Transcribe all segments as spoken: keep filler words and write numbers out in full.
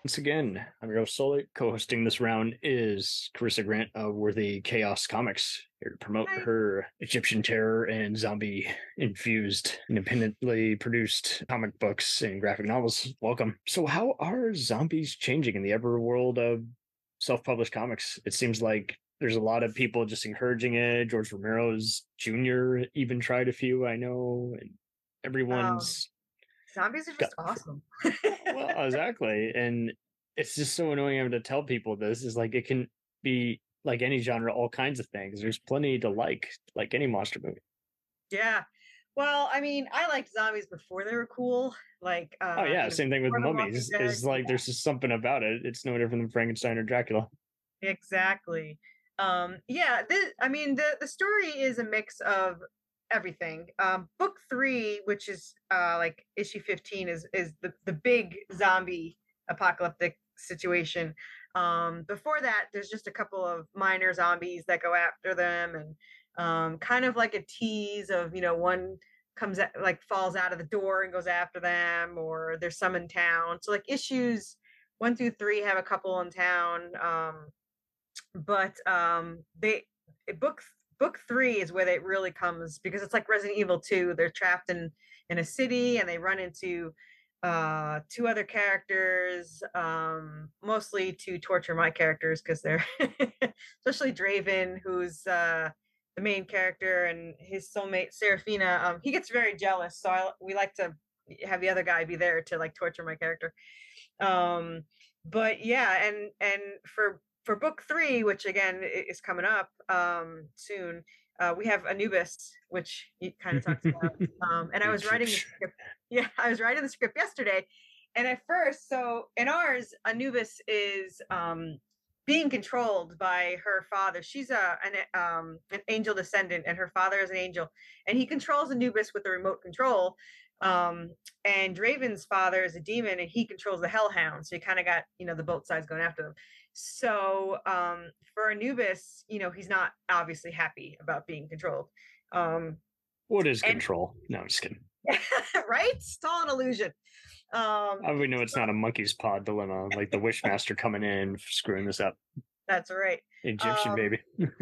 Once again, I'm your host Sully. Co-hosting this round is Carissa Grant of Worthy Chaos Comics, here to promote Hi. her Egyptian terror and zombie infused, independently produced comic books and graphic novels. Welcome. So, how are zombies changing in the ever world of self-published comics? It seems like there's a lot of people just encouraging it. George Romero's Junior even tried a few, I know, and Um, everyone's Zombies are got just awesome. well, exactly. And it's just so annoying having to tell people this is like it can be like any genre, all kinds of things. There's plenty to like, like any monster movie. Yeah. Well, I mean, I liked zombies before they were cool. Like, Oh uh, yeah, you know, same thing with before The Walking mummies. Dead. Is like Yeah, there's just something about it. It's no different than Frankenstein or Dracula. exactly. Um, yeah, the, I mean, the the story is a mix of everything. Um, book three, which is uh like issue fifteen, is is the the big zombie apocalyptic situation. Um, before that, there's just a couple of minor zombies that go after them, and um, kind of like a tease of, you know, one comes at, like falls out of the door and goes after them, or there's some in town. So like issues one through three have a couple in town. Um, but um they book book three is where it really comes, because it's like Resident Evil two. They're trapped in in a city, and they run into uh two other characters, um mostly to torture my characters, because they're especially Draven, who's uh the main character, and his soulmate Serafina. Um he gets very jealous, so I we like to have the other guy be there to like torture my character. um but yeah, and and for for book three, which again is coming up um soon, uh we have Anubis, which you kind of talked about. Um and I was writing the script. Yeah, I was writing the script yesterday, and at first, so in ours, Anubis is um being controlled by her father. She's a an um an angel descendant, and her father is an angel, and he controls Anubis with the remote control. um and Draven's father is a demon, and he controls the Hellhound. So you kind of got, you know, the both sides going after them. So um, for Anubis, you know, he's not obviously happy about being controlled. Um, What is and control? No, I'm just kidding. right, it's all an illusion. Um, I would know it's so not a monkey's paw dilemma, like the Wishmaster coming in screwing this up. that's right. Egyptian Um, baby.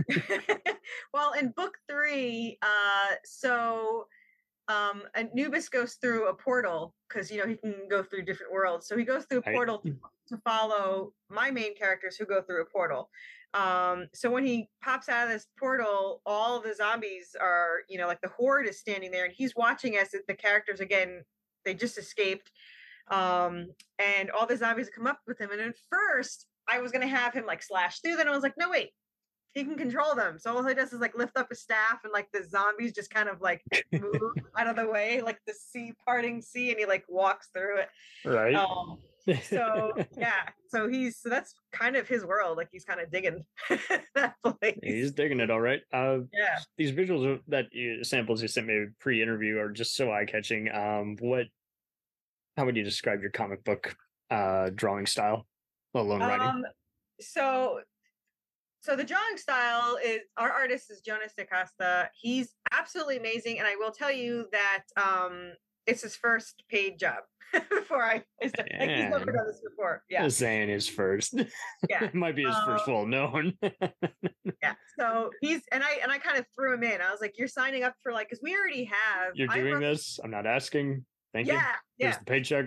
well, in book three, uh, so um Anubis goes through a portal, because, you know, he can go through different worlds. So he goes through a Right? portal to, to follow my main characters, who go through a portal. Um so when he pops out of this portal, all the zombies are, you know, like the horde is standing there, and he's watching as the characters, again, they just escaped. Um and all the zombies come up with him, and at first I was going to have him like slash through them. I was like, no, wait, he can control them. So all he does is like lift up his staff, and like the zombies just kind of like move out of the way, like the sea parting sea, and he like walks through it. Right? Um, so yeah, so he's so that's kind of his world. Like he's kind of digging that He's place. digging it all right. Uh, Yeah. these visuals that you, samples you sent me pre-interview are just so eye-catching. Um, what? How would you describe your comic book uh, drawing style, let alone writing? Um. So so the drawing style is, our artist is Jonas DaCosta. He's absolutely amazing, and I will tell you that um it's his first paid job. Before I, I start, like, he's never And done this before. Yeah. saying is first. Yeah. It might be his Um, first well known. yeah. So he's, and I and I kind of threw him in. I was like, "You're signing up for, like," because we already have. You're I doing wrote. this. I'm not asking. Thank you. Yeah, Here's yeah. the paycheck.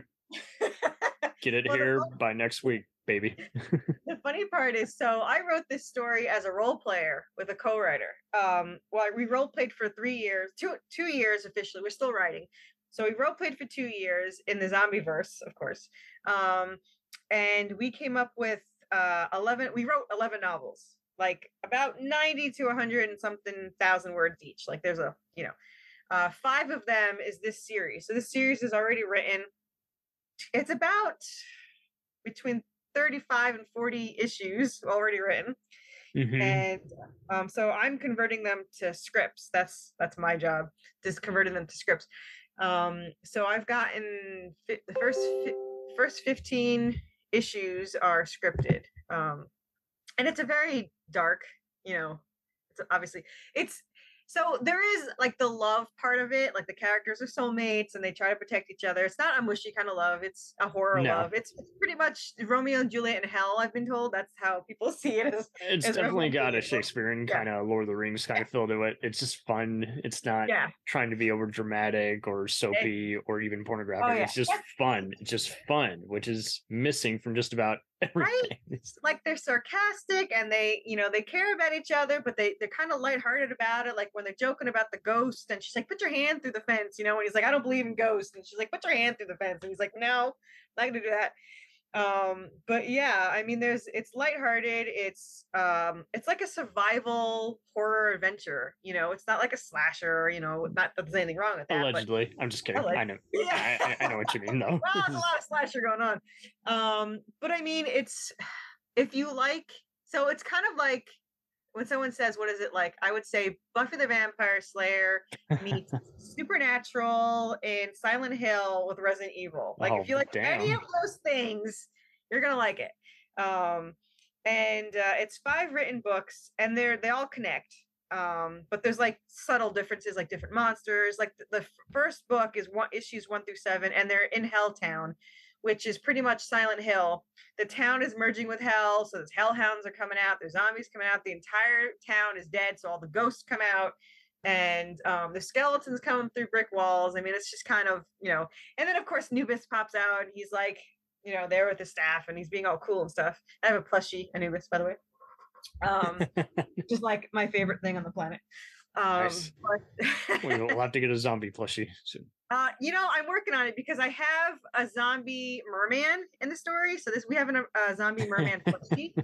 Get it Well, the here by next week, baby. the funny part is, so I wrote this story as a role player with a co-writer. Um, well, we role played for three years, two two years officially. We're still writing, so we role played for two years in the zombie verse, of course. Um, and we came up with uh eleven. We wrote eleven novels, like about ninety to a hundred and something thousand words each. Like there's a, you know, uh, five of them is this series. So this series is already written. It's about between thirty-five and forty issues already written. Hmm. And um, so I'm converting them to scripts. That's that's my job, just converting them to scripts. Um, so I've gotten fi- the first fi- first fifteen issues are scripted. Um, and it's a very dark, you know, it's obviously, it's So there is like the love part of it, like the characters are soulmates and they try to protect each other. It's not a mushy kind of love, it's a horror No, love. It's, it's pretty much Romeo and Juliet in hell, I've been told. That's how people see it as, it's as Romeo definitely and got a Juliet book. Shakespearean Yeah. kind of Lord of the Rings kind of feel to it. It's just fun. It's not Yeah. trying to be over dramatic or Eh, soapy or even oh pornographic. yeah. It's just That's fun. It's just fun, which is missing from just about right. everything. It's- Like they're sarcastic and they, you know, they care about each other, but they they're kind of lighthearted about it. Like when they're joking about the ghost, and she's like, "Put your hand through the fence," you know, and he's like, "I don't believe in ghosts," and she's like, "Put your hand through the fence," and he's like, "No, not gonna do that." Um, but yeah, I mean, there's it's lighthearted. It's um, it's like a survival horror adventure. You know, it's not like a slasher. You know, not that there's anything wrong with that, but Allegedly, I'm just I kidding. like, I know, yeah. I, I I know what you mean, though. Well, there's a lot of slasher going on. Um, but I mean, it's if you like, so it's kind of like when someone says, "What is it like?" I would say Buffy the Vampire Slayer meets Supernatural and Silent Hill with Resident Evil. Like, if Oh you like any damn! of those things, you're gonna like it. Um, and uh, it's five written books, and they're they all connect. Um, but there's like subtle differences, like different monsters. Like the, the first book is one issues one through seven, and they're in Helltown, which is pretty much Silent Hill. The town is merging with hell, so there's hellhounds are coming out, there's zombies coming out, the entire town is dead, so all the ghosts come out, and um, the skeletons coming through brick walls. I mean, it's just kind of, you know, and then of course Anubis pops out and he's like, you know, there with his staff and he's being all cool and stuff. I have a plushie Anubis, by the way. Um, just like my favorite thing on the planet. Um, Nice. but We will have to get a zombie plushie soon. Uh, you know, I'm working on it because I have a zombie merman in the story. So this we have an, a zombie merman plushie.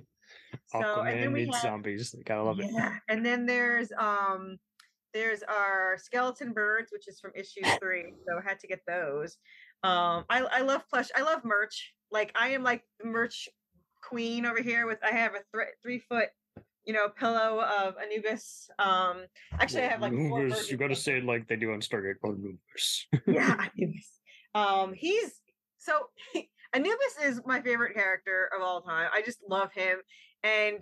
So and then Aquaman we meets have zombies. Gotta love it. yeah, and then there's um there's our skeleton birds, which is from issue three. So I had to get those. Um, I I love plush. I love merch. Like I am like the merch queen over here. With I have a th- three foot, you know, pillow of Anubis. Um, actually, I have like four Anubis, versions you gotta of say it like they do on Stargate. Anubis. yeah, Anubis. Um, he's so Anubis is my favorite character of all time. I just love him, and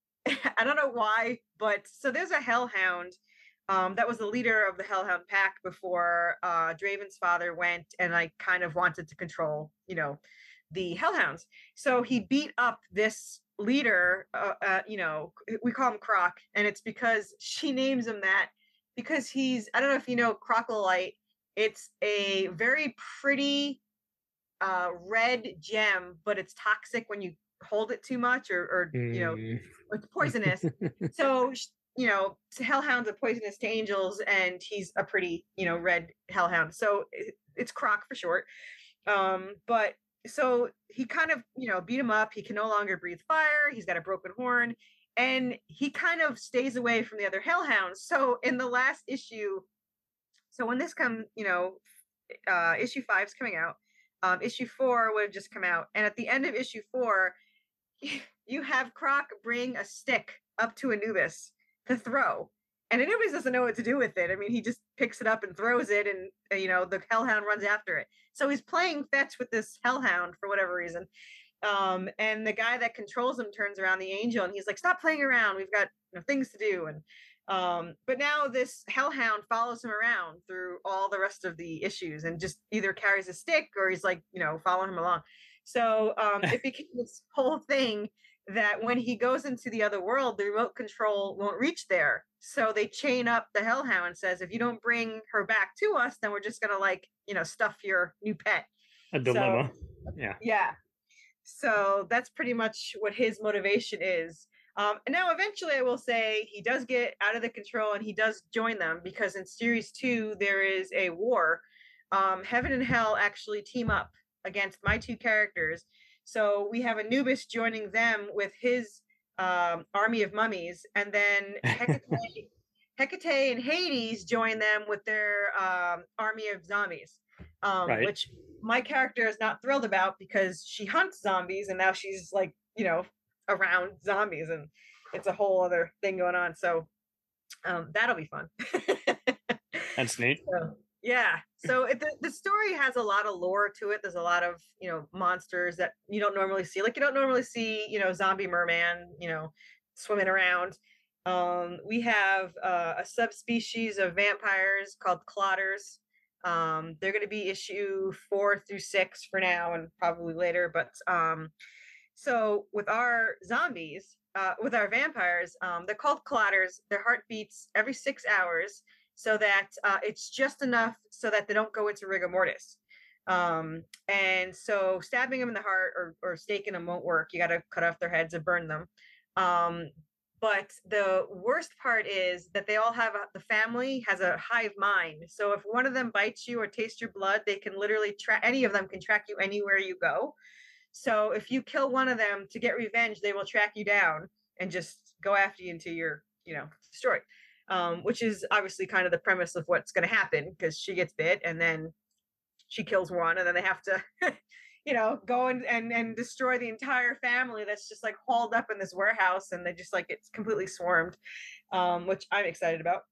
I don't know why, but so there's a Hellhound. Um, that was the leader of the Hellhound pack before uh, Draven's father went and like kind of wanted to control, you know, the Hellhounds. So he beat up this leader. Uh, uh, you know, we call him Croc, and it's because she names him that because he's. I don't know if you know Crocolite. It's a very pretty uh, red gem, but it's toxic when you hold it too much, or, or you know, Mm. it's poisonous. So you know, hellhounds are poisonous to angels, and he's a pretty you know red hellhound. So it, it's Croc for short. Um, but so he kind of you know beat him up. He can no longer breathe fire. He's got a broken horn, and he kind of stays away from the other hellhounds. So in the last issue. So when this come, you know, uh, issue five is coming out. Um, issue four would have just come out, and at the end of issue four, you have Croc bring a stick up to Anubis to throw, and Anubis doesn't know what to do with it. I mean, he just picks it up and throws it, and uh, you know the Hellhound runs after it. So he's playing fetch with this Hellhound for whatever reason. Um, and the guy that controls him turns around the angel, and he's like, "Stop playing around. We've got you know, things to do." And um, but now this Hellhound follows him around through all the rest of the issues, and just either carries a stick or he's like, you know, following him along. So um, it became this whole thing that when he goes into the other world, the remote control won't reach there. So they chain up the Hellhound and says, if you don't bring her back to us, then we're just gonna like, you know, stuff your new pet. A dilemma. So, yeah. Yeah. So that's pretty much what his motivation is. Um, and now eventually I will say he does get out of the control and he does join them because in series two, there is a war. Um, Heaven and Hell actually team up against my two characters. So we have Anubis joining them with his um, army of mummies, and then Hecate, Hecate and Hades join them with their um, army of zombies, um, Right. which my character is not thrilled about because she hunts zombies and now she's like, you know, around zombies and it's a whole other thing going on. So um, that'll be fun. That's neat. So, yeah. So it, the, the story has a lot of lore to it. There's a lot of, you know, monsters that you don't normally see. Like you don't normally see, you know, zombie merman, you know, swimming around. Um, we have uh, a subspecies of vampires called Clotters. Um, they're going to be issue four through six for now, and probably later. But um, so with our zombies, uh, with our vampires, um, they're called Clotters. Their heart beats every six hours, so that uh, it's just enough so that they don't go into rigor mortis. Um, and so stabbing them in the heart or, or staking them won't work. You got to cut off their heads and burn them. Um, but the worst part is that they all have a, the family has a hive mind. So if one of them bites you or tastes your blood, they can literally track, any of them can track you anywhere you go. So if you kill one of them to get revenge, they will track you down and just go after you until you're, you know, destroyed. Um, which is obviously kind of the premise of what's going to happen, because she gets bit and then she kills one, and then they have to, you know, go and, and and destroy the entire family that's just like hauled up in this warehouse, and they just like it's completely swarmed, um, which I'm excited about.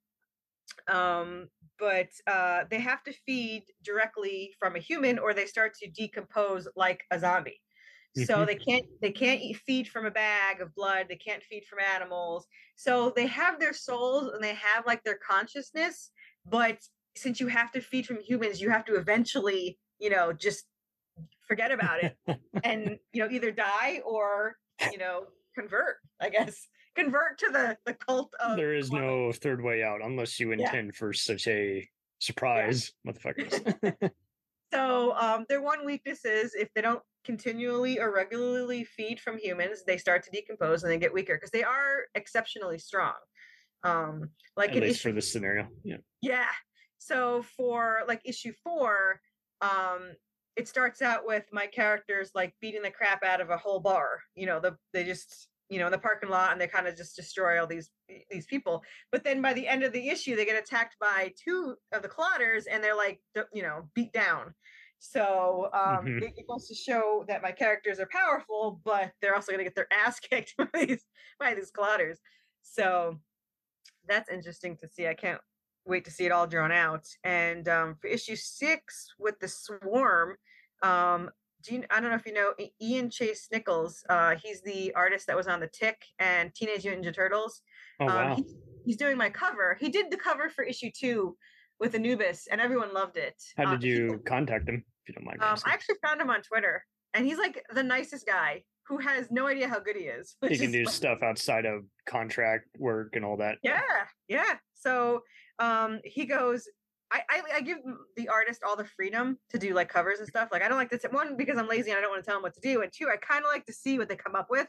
Um, but uh, they have to feed directly from a human, or they start to decompose like a zombie. So Hmm. they can't they can't eat, feed from a bag of blood. They can't feed from animals. So they have their souls and they have like their consciousness, but since you have to feed from humans, you have to eventually, you know, just forget about it and, you know, either die or, you know, convert, I guess. Convert to the the cult of There is clones. no third way out unless you Yeah. intend for such a Yeah. surprise, motherfuckers. So um, their one weakness is if they don't continually or regularly feed from humans, they start to decompose and they get weaker because they are exceptionally strong. Um, like At in least for issue, this scenario. Yeah. yeah. So for like issue four, um, it starts out with my characters like beating the crap out of a whole bar. You know, the they just you know in the parking lot, and they kind of just destroy all these these people. But then by the end of the issue, they get attacked by two of the Clotters, and they're like you know beat down. So um, Hmm. it, it goes to show that my characters are powerful, but they're also going to get their ass kicked by these by these Clotters. So that's interesting to see. I can't wait to see it all drawn out. And um, for issue six with the swarm, um, do you, I don't know if you know Ian Chase Nichols. Uh, he's the artist that was on the Tick and Teenage Mutant Ninja Turtles. Oh, Um, wow. he, he's doing my cover. He did the cover for issue two with Anubis, and everyone loved it. How Uh, did he, you contact him, if you don't mind me um, I asking? actually found him on Twitter, and he's like the nicest guy who has no idea how good he is, He which can is do stuff outside of contract work and all that. yeah, yeah. So um he goes, I, I I give the artist all the freedom to do like covers and stuff. Like I don't like this one because I'm lazy and I don't want to tell them what to do. And two, I kind of like to see what they come up with.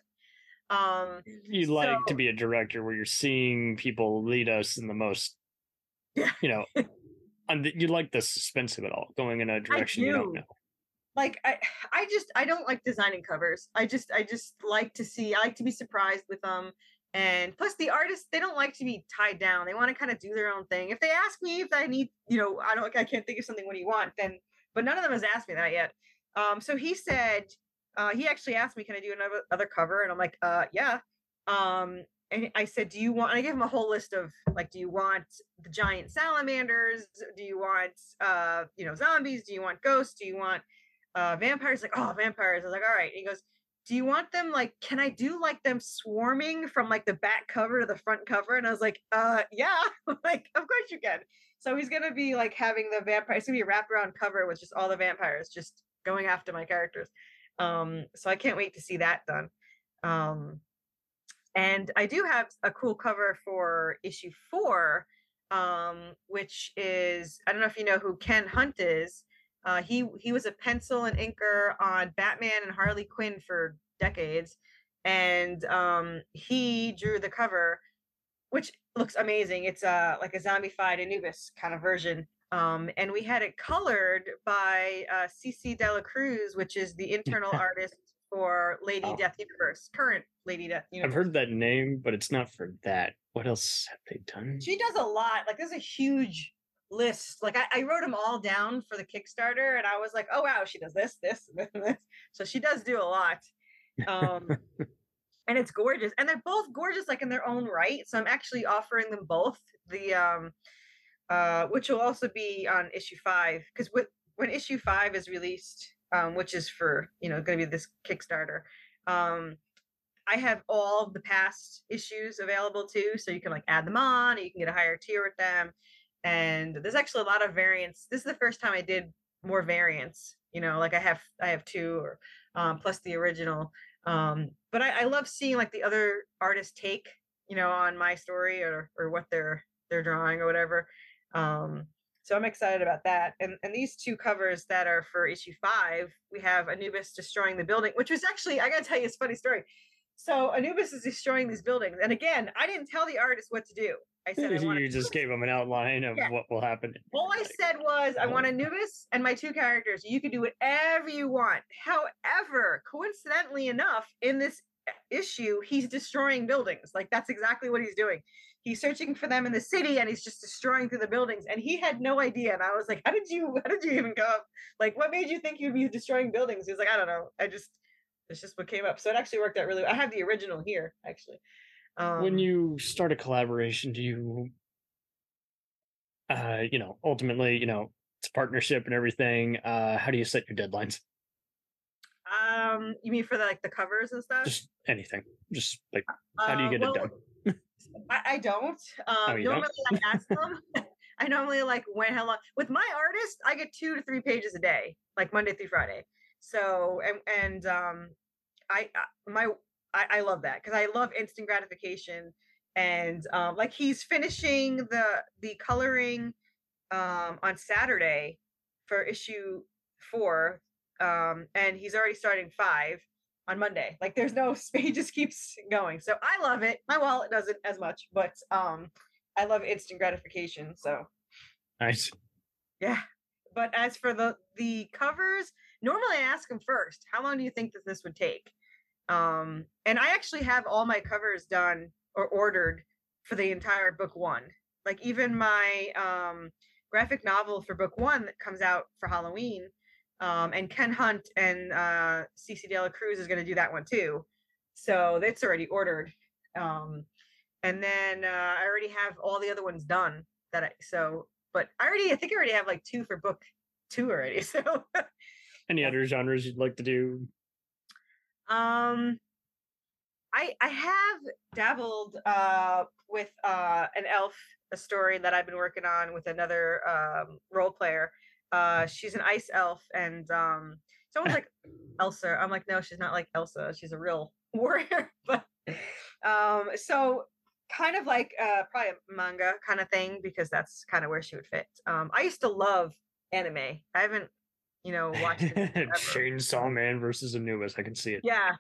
Um You so like to be a director where you're seeing people lead us in the most, yeah, you know, and you like the suspense of it all, going in a I direction you don't do. know. Like I I just I don't like designing covers. I just I just like to see I like to be surprised with them. And plus the artists, they don't like to be tied down. They want to kind of do their own thing. If they ask me if I need, you know, I don't I can't think of something, what do you want? Then but none of them has asked me that yet. Um so he said uh he actually asked me, can I do another other cover? And I'm like, uh yeah. Um and I said, do you want, and I gave him a whole list of like, do you want the giant salamanders? Do you want uh, you know, zombies? Do you want ghosts? Do you want uh vampires? Like, oh, vampires. I was like, all right. And he goes, do you want them like, can I do like them swarming from like the back cover to the front cover? And I was like, uh yeah, like of course you can. So he's gonna be like having the vampire, it's gonna be a wraparound cover with just all the vampires just going after my characters. Um so I can't wait to see that done. Um and I do have a cool cover for issue four, um, which is, I don't know if you know who Ken Hunt is. Uh, he he was a pencil and inker on Batman and Harley Quinn for decades, and um, he drew the cover, which looks amazing. It's uh, like a zombified Anubis kind of version. Um, and we had it colored by uh, C C Dela Cruz, which is the internal artist for Lady Oh, Death Universe, current Lady Death I've Universe. heard that name, but it's not for that. What else have they done? She does a lot. Like there's a huge list. Like I, I wrote them all down for the Kickstarter, and I was like, oh wow, she does this, this, this, this. So she does do a lot. Um, and it's gorgeous, and they're both gorgeous, like in their own right. So I'm actually offering them both the um, uh, which will also be on issue five, because when issue five is released, um, which is for you know going to be this Kickstarter. Um, I have all of the past issues available too, so you can like add them on, or you can get a higher tier with them. And there's actually a lot of variants. This is the first time I did more variants. You know, like I have I have two or um, plus the original. Um, but I, I love seeing like the other artists take, you know, on my story or or what they're they're drawing or whatever. Um, so I'm excited about that. And and these two covers that are for issue five, we have Anubis destroying the building, which was actually, I gotta tell you, it's a funny story. So Anubis is destroying these buildings. And again, I didn't tell the artist what to do. I said I want You just gave them an outline of yeah. what will happen. All I said was I want Anubis and my two characters. You can do whatever you want. However, coincidentally enough, in this issue, he's destroying buildings. Like that's exactly what he's doing. He's searching for them in the city and he's just destroying through the buildings. And he had no idea. And I was like, how did you how did you even go up? Like, what made you think you'd be destroying buildings? He was like, I don't know. I just it's just what came up. So it actually worked out really well. I have the original here, actually. Um, when you start a collaboration, do you, uh, you know, ultimately, you know, it's a partnership and everything. Uh, how do you set your deadlines? um, you mean for the, like the covers and stuff? Just anything. Just like, how do you Uh, get well, it done? I, I don't. Um, Oh, you normally don't? I ask them. I normally like when how long with my artist, I get two to three pages a day, like Monday through Friday. So and and um, I I- my I, I love that because I love instant gratification. And um, like he's finishing the the coloring um on Saturday for issue four, um, and he's already starting five on Monday. Like there's no he just keeps going. So I love it. My wallet doesn't as much, but um I love instant gratification. So Nice. yeah. But as for the the covers, normally I ask him first, how long do you think that this would take? Um, and I actually have all my covers done or ordered for the entire book one. Like even my um graphic novel for book one that comes out for Halloween. Um, and Ken Hunt and uh Cece De La Cruz is gonna do that one too. So that's already ordered. Um, and then uh, I already have all the other ones done that I so but I already I think I already have like two for book two already. So Any other genres you'd like to do? um I I have dabbled uh with uh an elf, a story that I've been working on with another um role player. Uh she's an ice elf and um someone's like Elsa. I'm like, no, she's not like Elsa. She's a real warrior. But um so kind of like uh probably a manga kind of thing because that's kind of where she would fit. Um I used to love anime. I haven't, you know, watched it forever. Chainsaw Man versus Anubis. I can see it. Yeah.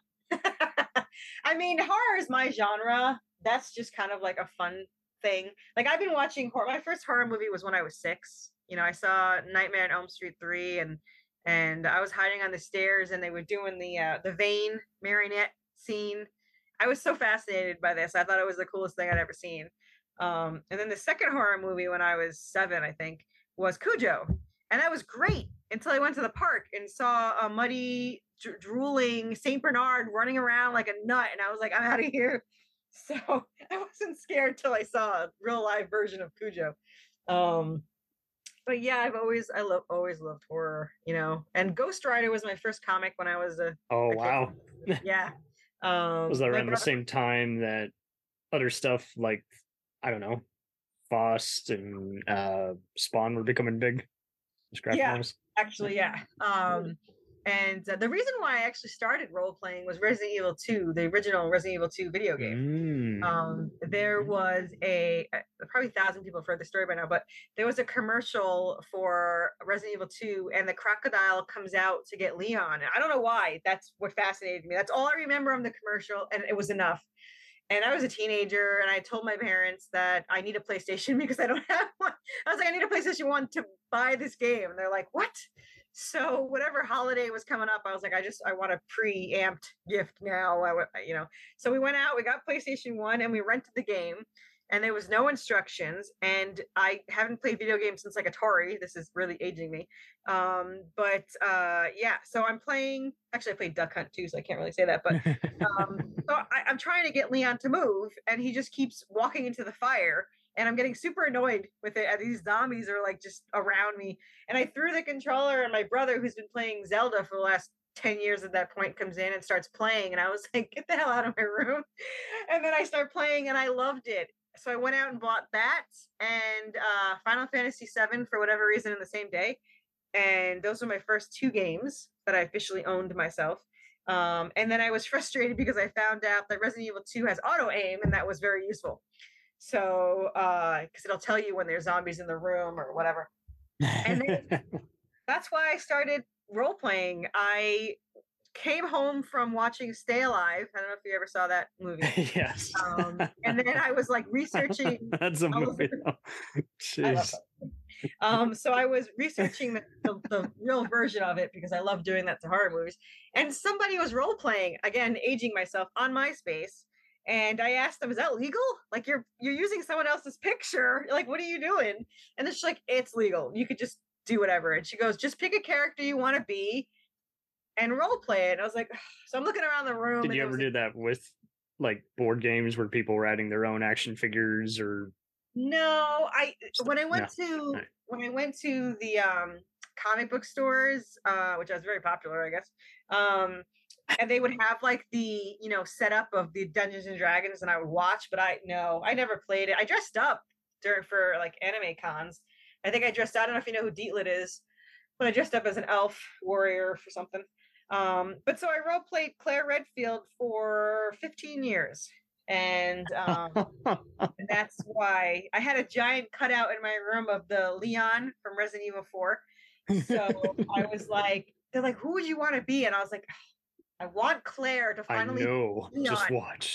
I mean, horror is my genre. That's just kind of like a fun thing. Like I've been watching horror. My first horror movie was when I was six. You know, I saw Nightmare on Elm Street three, and and I was hiding on the stairs, and they were doing the uh, the vein marionette scene. I was so fascinated by this. I thought it was the coolest thing I'd ever seen. Um, and then the second horror movie when I was seven, I think, was Cujo, and that was great until I went to the park and saw a muddy, dr- drooling Saint Bernard running around like a nut, and I was like, I'm out of here. So I wasn't scared till I saw a real live version of Cujo. Um, but yeah, I've always I love always loved horror, you know. And Ghost Rider was my first comic when I was a, Oh, a kid. wow. Yeah. Um, Was that my around the brother- same time that other stuff like, I don't know, Faust and uh, Spawn were becoming big? Just graphic Yeah. novels? Actually, yeah. Um, and uh, the reason why I actually started role playing was Resident Evil two, the original Resident Evil two video game. Mm. Um, there was a uh, probably a thousand people have heard the story by now, but there was a commercial for Resident Evil two, and the crocodile comes out to get Leon. And I don't know why. That's what fascinated me. That's all I remember from the commercial, and it was enough. And I was a teenager, and I told my parents that I need a PlayStation because I don't have one. I was like, I need a PlayStation one to buy this game. And they're like, what? So whatever holiday was coming up, I was like, I just, I want a pre-amped gift now. I, you know, so we went out, we got PlayStation one, and we rented the game, and there was no instructions. And I haven't played video games since like Atari. This is really aging me. Um, but uh, yeah, so I'm playing, actually I played Duck Hunt too, so I can't really say that, but um, so I, I'm trying to get Leon to move, and he just keeps walking into the fire, and I'm getting super annoyed with it. And these zombies are like just around me, and I threw the controller, and my brother, who's been playing Zelda for the last ten years at that point comes in and starts playing. And I was like, get the hell out of my room. And then I start playing and I loved it. So I went out and bought that and uh, Final Fantasy seven for whatever reason in the same day. And those were my first two games that I officially owned myself. Um, and then I was frustrated because I found out that Resident Evil two has auto aim, and that was very useful. So, uh, because it'll tell you when there's zombies in the room or whatever. And then that's why I started role playing. I came home from watching Stay Alive. I don't know if you ever saw that movie. Yes. Um, and then I was like researching. That's a movie. Jeez. Um, so I was researching the, the, the real version of it because I love doing that to horror movies. And somebody was role playing, again, aging myself, on MySpace. And I asked them, "Is that legal? Like you're you're using someone else's picture? Like, what are you doing?" And then she's like, "It's legal. You could just do whatever." And she goes, "Just pick a character you want to be and role play it." And I was like, ugh. So I'm looking around the room. Did you ever do like, that with like board games where people were adding their own action figures or? No, I when I went no. to no. when I went to the um comic book stores, uh, which was very popular, I guess. Um, and they would have like the, you know, setup of the Dungeons and Dragons, and I would watch, but I no, I never played it. I dressed up during for like anime cons. I think I dressed I don't know if you know who Dietlit is, but I dressed up as an elf warrior for something. Um, but so I role played Claire Redfield for fifteen years. And um, that's why I had a giant cutout in my room of the Leon from Resident Evil four. So I was like, they're like, "Who would you want to be?" And I was like, I want Claire to finally. I know. Just watch.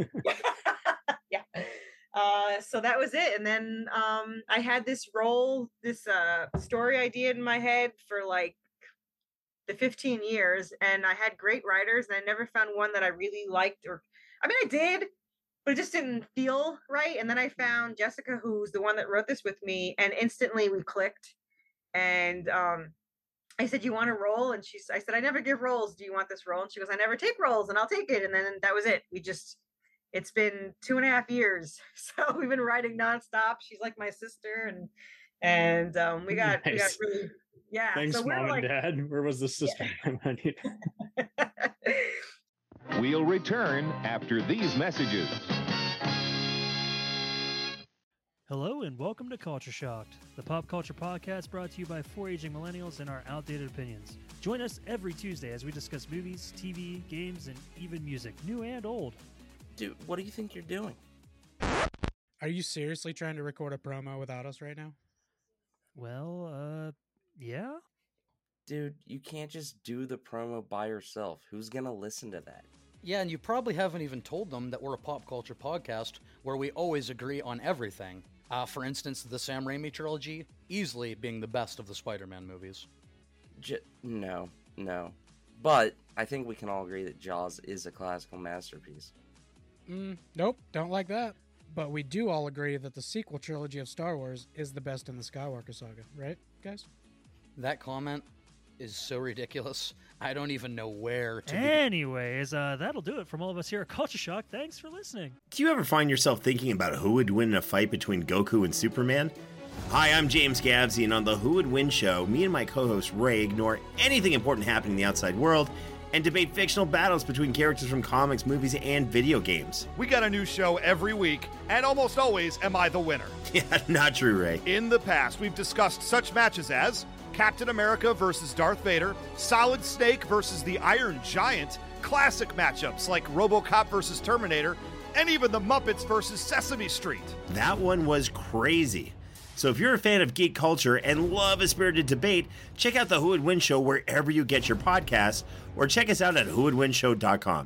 Yeah. Uh, so that was it. And then um, I had this role, this uh, story idea in my head for like the fifteen years. And I had great writers, and I never found one that I really liked. Or, I mean, I did, but it just didn't feel right. And then I found Jessica, who's the one that wrote this with me, and instantly we clicked. And um, I said, "You want a role?" And she's, I said, "I never give roles. Do you want this role?" And she goes, "I never take roles," and I'll take it. And then that was it. We just, it's been two and a half years. So we've been writing nonstop. She's like my sister. And, and um, we got, nice. we got really, yeah. Thanks, so Mom like, and Dad. Where was the sister? Yeah. We'll return after these messages. Hello and welcome to Culture Shocked, the pop culture podcast brought to you by four aging millennials and our outdated opinions. Join us every Tuesday as we discuss movies, T V, games, and even music, new and old. Dude, what do you think you're doing? Are you seriously trying to record a promo without us right now? Well, uh, yeah. Dude, you can't just do the promo by yourself. Who's gonna listen to that? Yeah, and you probably haven't even told them that we're a pop culture podcast where we always agree on everything. Uh, for instance, the Sam Raimi trilogy, easily being the best of the Spider-Man movies. J- no, no. But I think we can all agree that Jaws is a classical masterpiece. Mm, nope, don't like that. But we do all agree that the sequel trilogy of Star Wars is the best in the Skywalker saga, right, guys? That comment is so ridiculous. I don't even know where to Anyways, uh, that'll do it from all of us here at Culture Shock. Thanks for listening. Do you ever find yourself thinking about who would win in a fight between Goku and Superman? Hi, I'm James Gavsey, and on the Who Would Win show, me and my co-host Ray ignore anything important happening in the outside world and debate fictional battles between characters from comics, movies, and video games. We got a new show every week, and almost always am I the winner. Yeah, not true, Ray. In the past, we've discussed such matches as Captain America versus Darth Vader, Solid Snake versus the Iron Giant, classic matchups like RoboCop versus Terminator, and even the Muppets versus Sesame Street. That one was crazy. So if you're a fan of geek culture and love a spirited debate, check out the Who Would Win show wherever you get your podcasts, or check us out at who would win show dot com.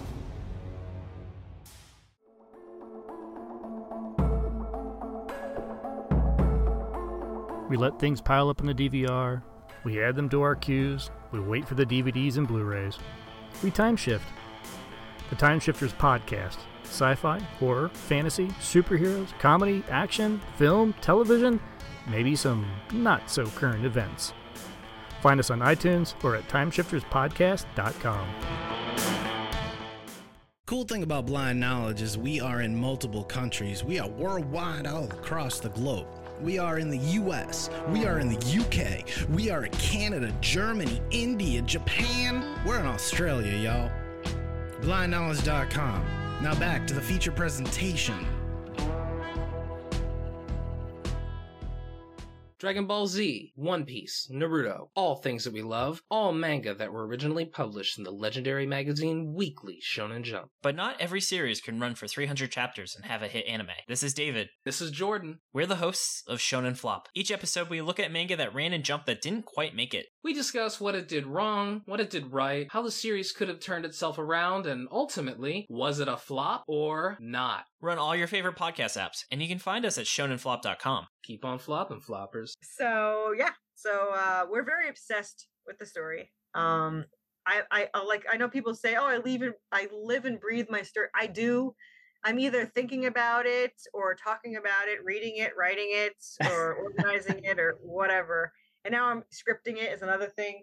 We let things pile up in the D V R, we add them to our queues, we wait for the D V Ds and Blu-rays. We time shift. The Time Shifters Podcast. Sci-fi, horror, fantasy, superheroes, comedy, action, film, television, maybe some not-so-current events. Find us on iTunes or at time shifters podcast dot com. Cool thing about Blind Knowledge is we are in multiple countries. We are worldwide all across the globe. We are in the U S. We are in the U K. We are in Canada, Germany, India, Japan. We're in Australia, y'all. blind knowledge dot com. Now back to the feature presentation. Dragon Ball Z, One Piece, Naruto, all things that we love, all manga that were originally published in the legendary magazine Weekly Shonen Jump. But not every series can run for three hundred chapters and have a hit anime. This is David. This is Jordan. We're the hosts of Shonen Flop. Each episode we look at manga that ran in Jump that didn't quite make it. We discuss what it did wrong, what it did right, how the series could have turned itself around, and ultimately, was it a flop or not? We're on all your favorite podcast apps, and you can find us at shonen flop dot com. Keep on flopping, floppers. So yeah, so uh, we're very obsessed with the story. Um, I, I, I like. I know people say, "Oh, I live and I live and breathe my story." I do. I'm either thinking about it, or talking about it, reading it, writing it, or organizing it, or whatever. And now I'm scripting it is another thing,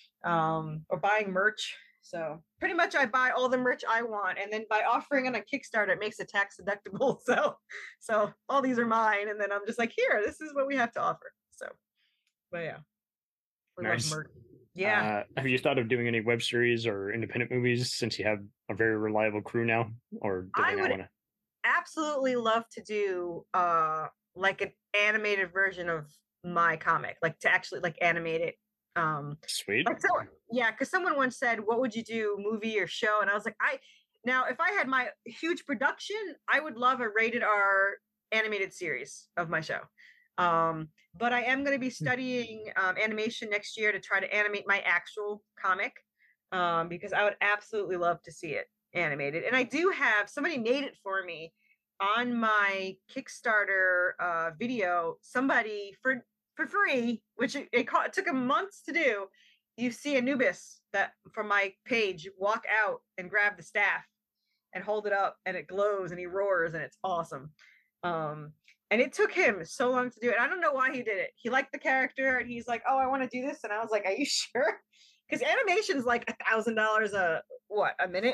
um, or buying merch. So pretty much I buy all the merch I want, and then by offering it on Kickstarter, it makes it tax deductible. So, so all these are mine, and then I'm just like, here, this is what we have to offer. So, but yeah, we love Nice. merch. Yeah. Uh, have you thought of doing any web series or independent movies since you have a very reliable crew now? Or do I they not would want to? absolutely love to do uh like an animated version of my comic, like to actually like animate it. Um, Sweet. Like so, yeah, because someone once said, "What would you do, movie or show?" And I was like, I now if I had my huge production, I would love a rated R animated series of my show. Um, but I am going to be studying um, animation next year to try to animate my actual comic, um, because I would absolutely love to see it animated. And I do have somebody made it for me on my Kickstarter uh, video. Somebody for for free, which it, it, co- it took them months to do. You see Anubis that from my page walk out and grab the staff and hold it up, and it glows and he roars, and it's awesome. Um, and it took him so long to do it. I don't know why he did it. He liked the character, and he's like, "Oh, I want to do this," and I was like, "Are you sure?" Because animation is like a thousand dollars a what a minute.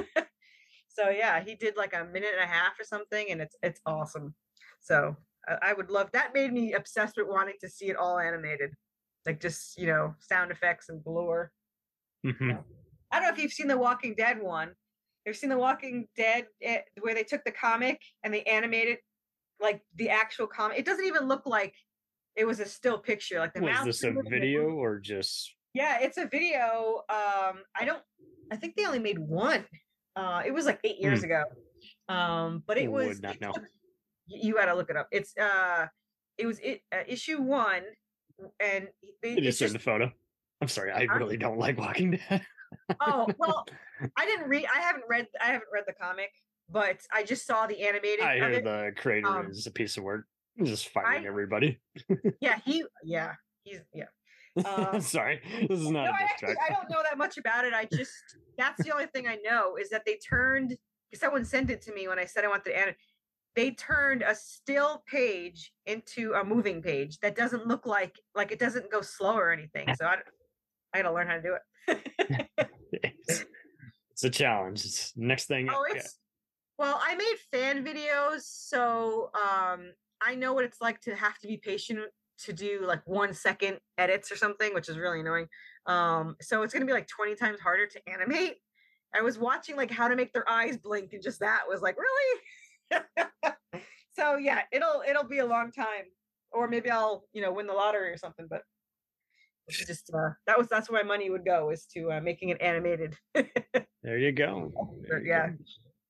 So yeah, he did like a minute and a half or something, and it's it's awesome. So I, I would love that. Made me obsessed with wanting to see it all animated, like just you know sound effects and galore. Mm-hmm. I don't know if you've seen the Walking Dead one. You've seen the Walking Dead eh, where they took the comic and they animated like the actual comic. It doesn't even look like it was a still picture. Like the Was mouth this a video or just? Yeah, it's a video. Um, I don't. I think they only made one. Uh, it was like eight years Hmm. ago. Um, but it was. Would not know. You got to look it up. It's uh, it was it uh, issue one, and they, It it's is in just the photo. I'm sorry, I Huh? really don't like Walking Dead. oh well. I didn't read. I haven't read. I haven't read the comic, but I just saw the animated. I of hear it. the creator Um, is a piece of work. He's just fighting I- everybody. Yeah, he. Yeah, he's. Yeah. Um, Sorry, this is not no, a I actually distract. I don't know that much about it. I just that's the only thing I know is that they turned. Someone sent it to me when I said I wanted to add it. They turned a still page into a moving page that doesn't look like like it doesn't go slow or anything. So I, I got to learn how to do it. it's, it's a challenge. It's next thing. Oh, it's well, I made fan videos, so um, I know what it's like to have to be patient to do like one second edits or something, which is really annoying. Um, so it's gonna be like twenty times harder to animate. I was watching like how to make their eyes blink, and just that was like really. So yeah, it'll it'll be a long time, or maybe I'll you know win the lottery or something. But it's just uh, that was that's where my money would go is to uh, making it animated. There you go. There you yeah. go.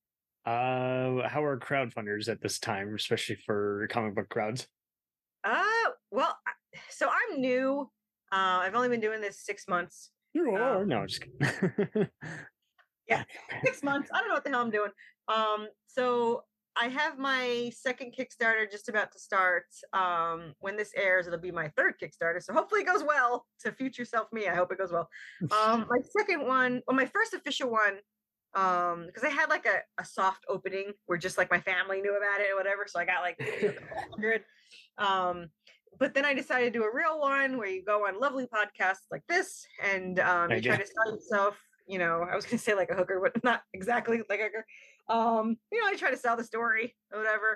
Uh, how are crowdfunders at this time, especially for comic book crowds? Uh, well, I- so I'm new. Uh, I've only been doing this six months. You are Um, no, I'm just kidding. Yeah, six months. I don't know what the hell I'm doing. Um, so I have my second Kickstarter just about to start. Um, when this airs, it'll be my third Kickstarter. So hopefully it goes well. To future self me, I hope it goes well. Um, my second one, well, my first official one, um, because I had like a, a soft opening where just like my family knew about it or whatever. So I got like one hundred. Um, but then I decided to do a real one where you go on lovely podcasts like this and um, you Thank try you. to sell yourself. You know, I was gonna say like a hooker, but not exactly like a hooker. Um, you know, I try to sell the story or whatever.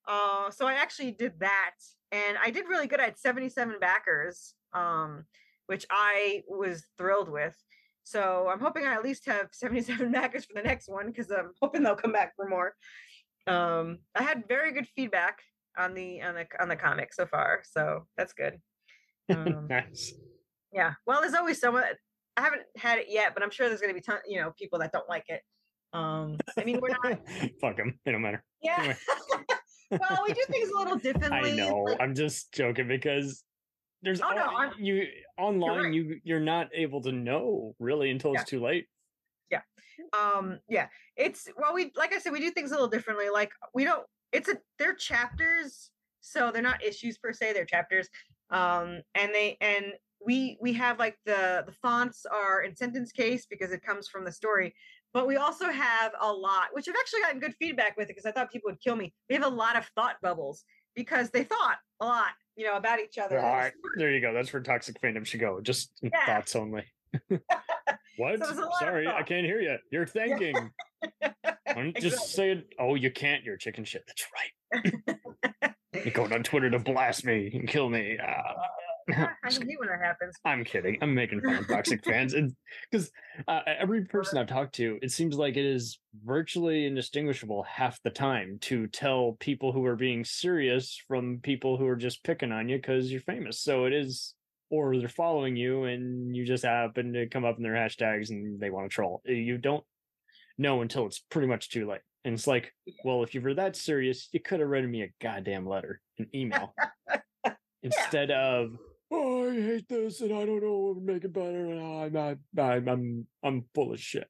Uh, so I actually did that, and I did really good. I had seventy-seven backers, um, which I was thrilled with. So I'm hoping I at least have seventy-seven backers for the next one, because I'm hoping they'll come back for more. Um, I had very good feedback on the on the on the comic so far, so that's good. Um, Nice. yeah. Well, there's always someone. I haven't had it yet, but I'm sure there's going to be ton, you know, people that don't like it. Um, I mean, we're not. Fuck them. They don't matter. Yeah. Anyway. Well, we do things a little differently. I know. like- I'm just joking because there's Oh, no, all, I'm- you online. right. You you're not able to know really until Yeah. it's too late. Yeah. Um, yeah. It's well, we like I said, we do things a little differently. Like we don't. It's a they're chapters, so they're not issues per se. They're chapters. Um, and they and we we have like the the fonts are in sentence case because it comes from the story. But we also have a lot, which I've actually gotten good feedback with it because I thought people would kill me. We have a lot of thought bubbles because they thought a lot, you know, about each other. All right, there you go. That's where toxic fandom should go. Just Yeah. thoughts only. What? So there's a lot of Sorry, I thought. can't hear you. You're thinking. I'm just Exactly. saying. Oh, you can't. You're chicken shit. That's right. You're going on Twitter to blast me and kill me. Ah. I hate when that happens. I'm kidding. I'm making fun of toxic fans, and because uh, every person I've talked to, it seems like it is virtually indistinguishable half the time to tell people who are being serious from people who are just picking on you because you're famous. So it is, or they're following you, and you just happen to come up in their hashtags, and they want to troll. You don't know until it's pretty much too late. And it's like, well, if you were that serious, you could have written me a goddamn letter, an email, instead of, oh, I hate this and I don't know what would make it better and I'm not, I'm, I'm, I'm full of shit.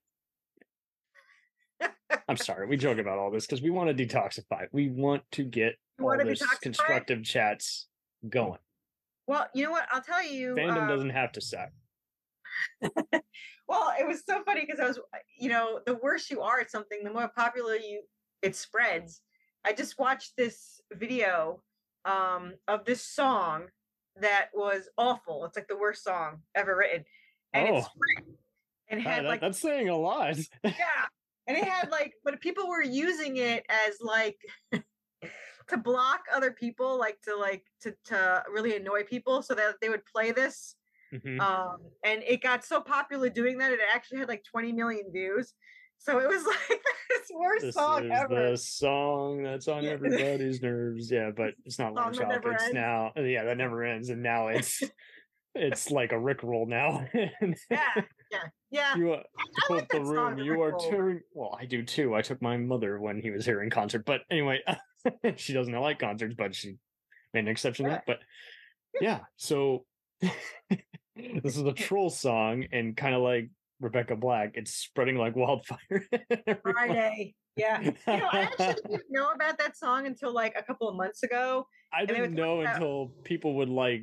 I'm sorry, we joke about all this because we want to detoxify. We want to get You all wanna this detoxify? constructive chats going. Well, you know what? I'll tell you. Fandom um, doesn't have to suck. Well, it was so funny because I was, you know, the worse you are at something, the more popular you it spreads. I just watched this video um, of this song that was awful. It's like the worst song ever written, and Oh. it's and it Wow, had that- like that's saying a lot. yeah, and it had like, but people were using it as like to block other people, like to like to to really annoy people, so that they would play this. Mhm. Um, and it got so popular doing that, it actually had like twenty million views. So it was like this worst This song is ever. the song that's on everybody's nerves. Yeah, but it's not Song Lamb that Chop. never It's ends. now, yeah, that never ends, and now it's it's like a Rickroll now. Yeah, yeah, yeah. You, uh, to I quote like the that song, room, the you are Rickroll. tearing. Well, I do too. I took my mother when he was here in concert, but anyway, she doesn't like concerts, but she made an exception to that. But yeah, so this is a troll song, and kind of like Rebecca Black, it's spreading like wildfire. Friday. Yeah. You know, I actually didn't know about that song until like a couple of months ago. I and they didn't were talking know about- until people would like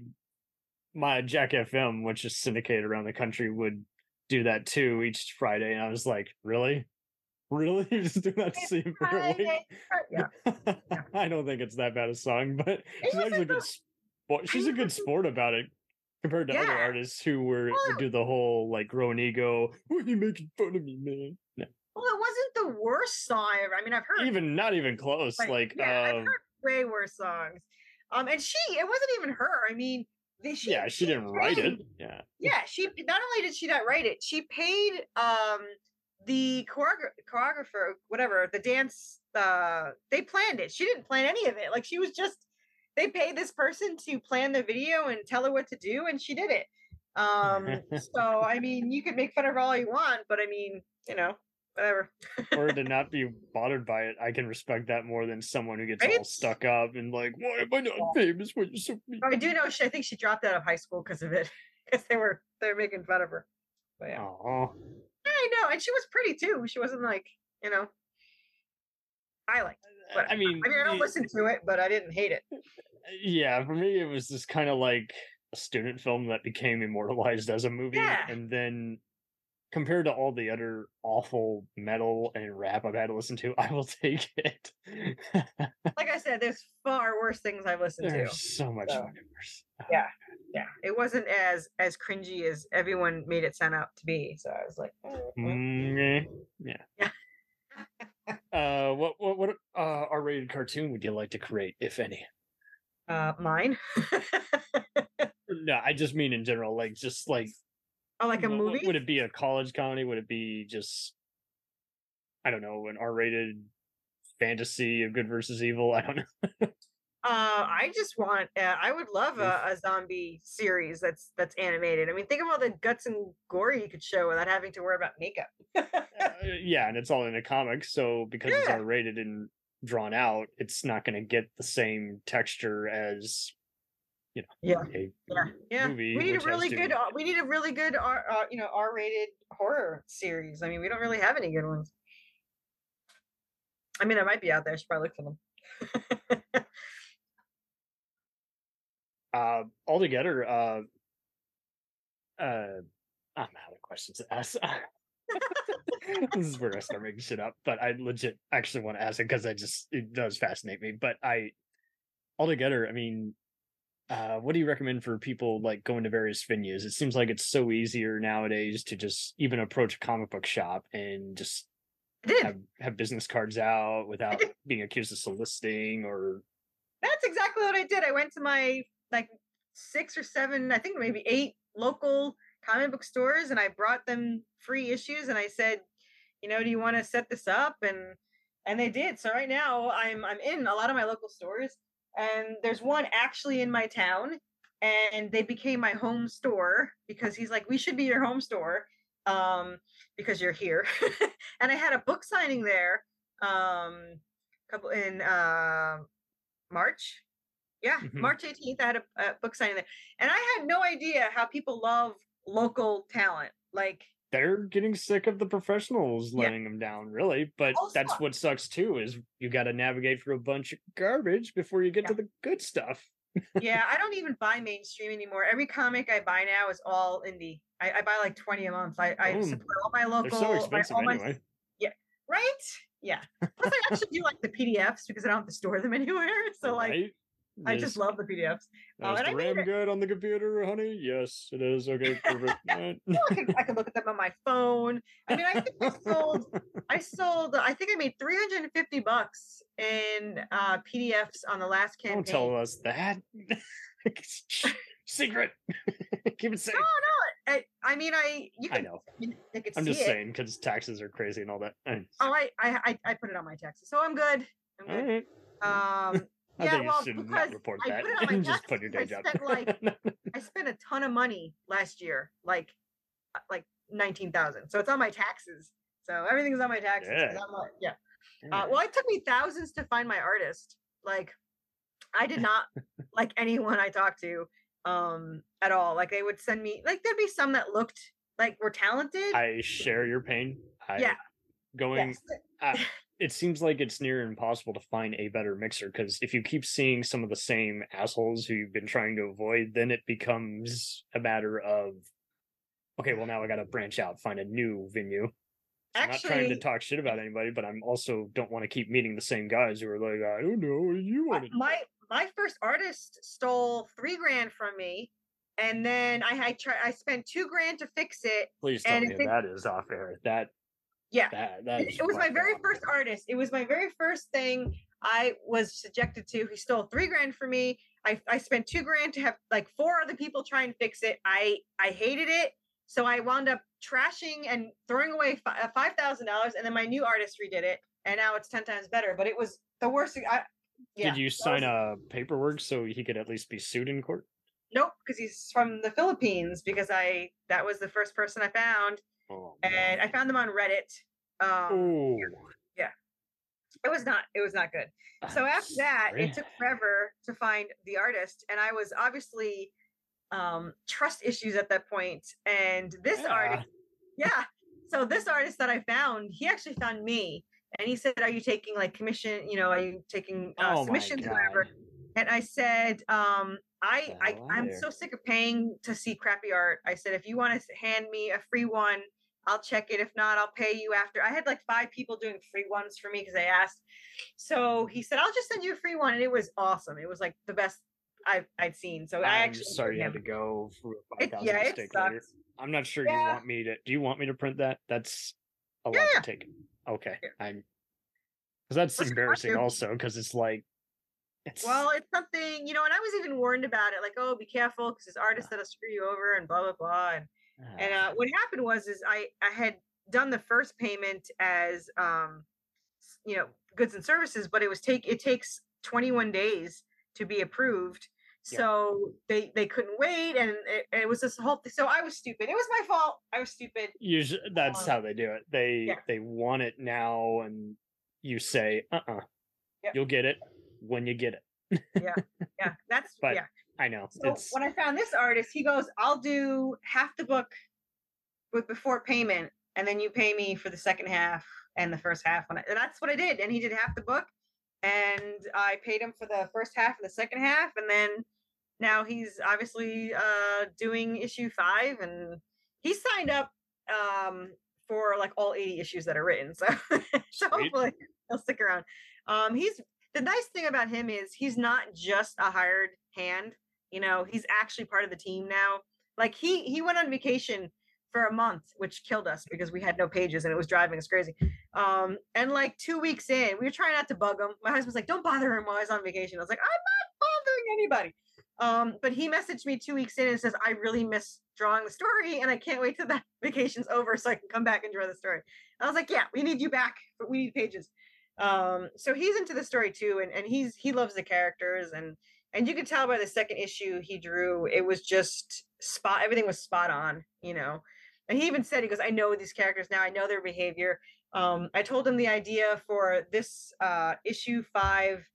my Jack F M, which is syndicated around the country, would do that too each Friday, and I was like, really, really, you're just doing that to see if they're awake? Friday. Yeah. I don't think it's that bad a song, but she's actually a good. Sport. She's a good sport about it compared to other Yeah. artists who were would do the whole like grow an ego. Why are you making fun of me, man? No. Well, it wasn't the worst song ever. I mean, I've heard Even not even close. Like, Like, yeah, I've um, heard way worse songs. Um, and she, it wasn't even her. I mean, they, she, yeah, she didn't write it. paid- Yeah. Yeah, she not only did she not write it, she paid um the choreogra- choreographer, whatever, the dance. Uh, they planned it. She didn't plan any of it. Like she was just. They paid this person to plan the video and tell her what to do, and she did it. Um, so I mean, you could make fun of her all you want, but I mean, you know, whatever. Or to not be bothered by it, I can respect that more than someone who gets all Right? stuck up and like, why am I not famous when you're so mean? I do know. She, I think she dropped out of high school because of it, because they were they were making fun of her. But yeah, Aw. I know, and she was pretty too. She wasn't like, you know, I liked it. But I mean, I mean, I don't y- listen to it, but I didn't hate it. Yeah, for me, it was just kind of like a student film that became immortalized as a movie. Yeah. And then compared to all the other awful metal and rap I've had to listen to, I will take it. Like I said, there's far worse things I've listened to. There's so much So, fucking worse. yeah, yeah, it wasn't as as cringy as everyone made it sound out to be. So I was like, eh, eh. Mm, yeah. Yeah. Uh, what, what, what, uh, uh, R-rated cartoon would you like to create, if any? Uh, mine. No, I just mean in general, like just like. Oh, like a w- movie? Would it be a college comedy? Would it be just, I don't know, an R-rated fantasy of good versus evil? I don't know. Uh, I just want. Uh, I would love a, a zombie series that's that's animated. I mean, think of all the guts and gore you could show without having to worry about makeup. Uh, yeah, and it's all in a comic, so because it's Yeah. R-rated and drawn out, it's not going to get the same texture as, you know, Yeah. a Yeah, yeah. movie. We need which a has really to- good. Uh, we need a really good, R, uh, you know, R-rated horror series. I mean, we don't really have any good ones. I mean, I might be out there. I should probably look for them. Uh, altogether, uh, uh, I'm out of questions to ask. This is where I start making shit up, but I legit actually want to ask it because I just it does fascinate me. But I, altogether, I mean, uh, what do you recommend for people like going to various venues? It seems like it's so easier nowadays to just even approach a comic book shop and just have have business cards out without being accused of soliciting or. That's exactly what I did. I went to my like six or seven, I think maybe eight local comic book stores, and I brought them free issues, and I said, you know, do you want to set this up? And and they did. So right now I'm I'm in a lot of my local stores, and there's one actually in my town, and they became my home store because he's like, we should be your home store, um, because you're here. And I had a book signing there, um, couple in uh, March. Yeah, Mhm. March eighteenth, I had a, a book signing there, and I had no idea how people love local talent. Like, They're getting sick of the professionals Yeah. letting them down, really. But Also- that's what sucks too, is you got to navigate through a bunch of garbage before you get to the good stuff. yeah, I don't even buy mainstream anymore. Every comic I buy now is all indie. I, I buy like twenty a month. I, I Boom. support all my local. They're so my- expensive all my- anyway. yeah, right. Yeah. Plus, I actually do like the P D Fs because I don't have to store them anywhere. So like, Right? I Is- just love the P D Fs. Um, Is and I the made RAM it- good on the computer, honey? Yes, it is. Okay, perfect. Alright. I can, I can look at them on my phone. I mean, I think I sold, I sold, I think I made three hundred fifty bucks in uh, P D Fs on the last campaign. Don't tell us that. Secret. Keep it safe. No, no. I, I mean, I, you I can, know. they could I'm see just it. saying because taxes are crazy and all that. I- Oh, I, I, I, I put it on my taxes, so I'm good. I'm good. Alright. Um, I yeah, think well, you should because not report I that put it on my and just taxes, put your day I job. spent like, I spent a ton of money last year, like, uh, like nineteen thousand. So it's on my taxes. So everything's on my taxes. 'cause Yeah. I'm like, yeah. Uh, well, it took me thousands to find my artist. Like, I did not like anyone I talked to um at all. Like, they would send me, like, there'd be some that looked like were talented. I share your pain. I, Yeah. Going. Yes. uh, it seems like it's near impossible to find a better mixer because if you keep seeing some of the same assholes who you've been trying to avoid, then it becomes a matter of, okay, well, now I got to branch out, find a new venue. So I'm not trying to Actually- talk shit about anybody, but I'm also don't want to keep meeting the same guys who are like, I don't know, what do you want to do? my my first artist stole three grand from me, and then I I try I spent two grand to fix it. Please tell and me I think- that is off air. That Yeah, that that it, is it was my fucked very up. first artist. It was my very first thing I was subjected to. He stole three grand from me. I I spent two grand to have like four other people try and fix it. I I hated it, so I wound up trashing and throwing away fi- five thousand dollars, and then my new artist redid it, and now it's ten times better. But it was the worst. thing- I yeah. Did you that sign was- a paperwork so he could at least be sued in court? Nope, because he's from the Philippines. Because I that was the first person I found, Oh, and I found them on Reddit. Um, oh. yeah, it was not it was not good. So after that, sorry. it took forever to find the artist, and I was obviously um, trust issues at that point. And this Yeah. artist, yeah. So this artist that I found, he actually found me, and he said, "Are you taking like commission? You know, are you taking uh, Oh my submissions or whatever?" God. And I said, um, I, I, hell I'm there. so sick of paying to see crappy art. I said, if you want to hand me a free one, I'll check it. If not, I'll pay you after. I had like five people doing free ones for me because I asked. So he said, I'll just send you a free one. And it was awesome. It was like the best I've, I'd seen. So I I'm actually, sorry you had him. to go through a It- five thousand yeah, it mistake later. sucks. I'm not sure you Yeah. want me to. Do you want me to print that? That's a lot Yeah. to take. Okay, I'm. Because that's What's embarrassing your- also, because it's like, it's Well, it's something, you know, and I was even warned about it, like, oh, be careful, because there's artists that'll screw you over and blah, blah, blah. And, and uh, what happened was, is I, I had done the first payment as, um, s- you know, goods and services, but it was take, it takes twenty-one days to be approved. Yeah. So they, they couldn't wait. And it, it was this whole, so I was stupid. It was my fault. I was stupid. usually that's Um, how they do it. They yeah. they want it now, and you say, uh, uh Yep. you'll get it when you get it. Yeah. Yeah. That's, But yeah. I know So it's when I found this artist, he goes, I'll do half the book with before payment, and then you pay me for the second half and the first half. When I, and that's what I did. And he did half the book, and I paid him for the first half and the second half. And then now he's obviously uh, doing issue five, and he signed up um, for like all eighty issues that are written. So, so hopefully he'll stick around. Um, he's the nice thing about him is he's not just a hired hand. You know, he's actually part of the team now. Like he he went on vacation for a month, which killed us because we had no pages and it was driving us crazy. Um, and like two weeks in, we were trying not to bug him. My husband's like, "Don't bother him while he's on vacation." I was like, "I'm not bothering anybody." Um, but he messaged me two weeks in and says, "I really miss drawing the story, and I can't wait till that vacation's over so I can come back and draw the story." I was like, "Yeah, we need you back, but we need pages." Um, so he's into the story too, and, and he's he loves the characters, and and you could tell by the second issue he drew, it was just spot everything was spot on, you know. And he even said, he goes, "I know these characters now, I know their behavior." Um, I told him the idea for this uh issue five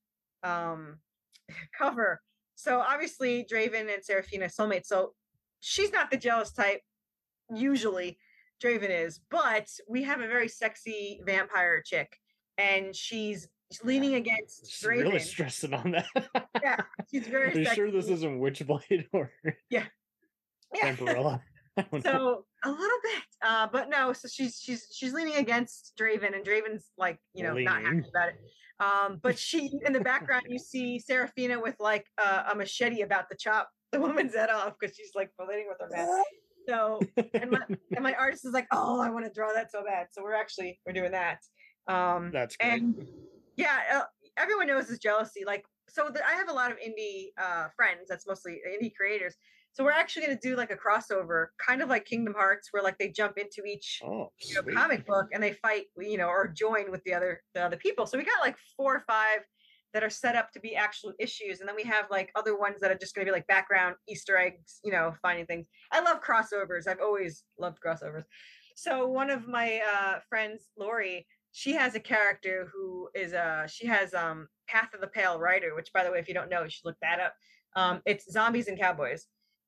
um cover. So obviously Draven and Seraphina soulmates. So she's not the jealous type, usually. Draven is, but we have a very sexy vampire chick, and she's leaning against Just Draven. really stressing on that. Yeah, she's very Are you sure this sexy. isn't Witchblade or Yeah. Yeah. Vampirella? I don't know. So a little bit, uh, but no. So she's she's she's leaning against Draven, and Draven's like, you know, not happy Leaning. about it. Um, but she in the background you see Seraphina with like uh, a machete about to chop the woman's head off because she's like flirting with her man. So and my and my artist is like, "Oh, I want to draw that so bad." So we're actually we're doing that. Um, That's great. and yeah, uh, everyone knows this jealousy. Like, so the, I have a lot of indie uh, friends. That's mostly indie creators. So we're actually going to do like a crossover, kind of like Kingdom Hearts, where like they jump into each Oh, you know, sweet. comic book and they fight, you know, or join with the other the other people. So we got like four or five that are set up to be actual issues, and then we have like other ones that are just going to be like background Easter eggs, you know, finding things. I love crossovers. I've always loved crossovers. So one of my uh, friends, Lori, she has a character who is uh she has um Path of the Pale Rider, which by the way, if you don't know, you should look that up. Um, it's zombies and cowboys.